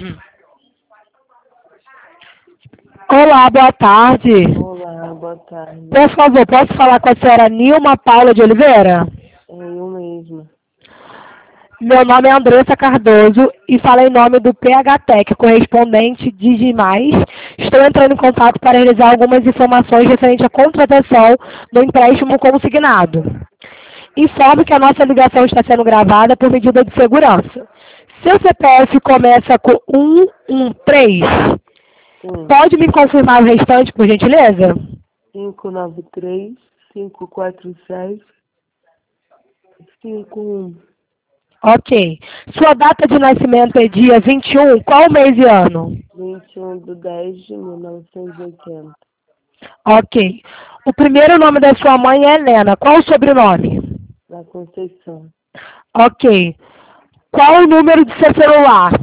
Olá, boa tarde. Olá, boa tarde. Por favor, posso falar com a senhora Nilma Paula de Oliveira? É eu mesma. Meu nome é Andressa Cardoso e falo em nome do PHTEC, correspondente Digimais. Estou entrando em contato para realizar algumas informações referente à contratação do empréstimo consignado. Informo que a nossa ligação está sendo gravada por medida de segurança. Seu CPF começa com 113. Sim. Pode me confirmar o restante, por gentileza? 593 546 51 Ok. Sua data de nascimento é dia 21, qual mês e ano? 21/10/1980. Ok. O primeiro nome da sua mãe é Helena. Qual o sobrenome? Da Conceição. Ok. Qual o número de seu celular?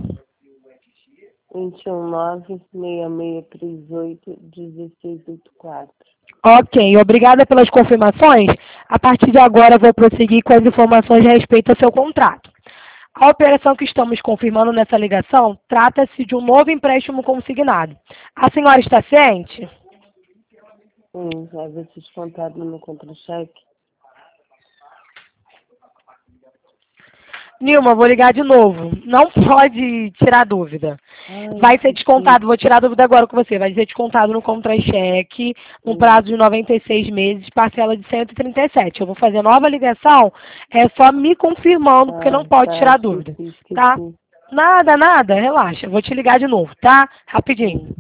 219-6638-1684. Ok. Obrigada pelas confirmações. A partir de agora, vou prosseguir com as informações a respeito ao seu contrato. A operação que estamos confirmando nessa ligação trata-se de um novo empréstimo consignado. A senhora está ciente? Sim, vai ver se descontado no meu contra-cheque. Nilma, vou ligar de novo. Não pode tirar dúvida. Vai ser descontado, vou tirar a dúvida agora com você. Vai ser descontado no contra-cheque, no prazo de 96 meses, parcela de 137. Eu vou fazer nova ligação, é só me confirmando, porque não pode tirar dúvida. Esqueci. Tá? Nada, relaxa. Eu vou te ligar de novo, tá? Rapidinho.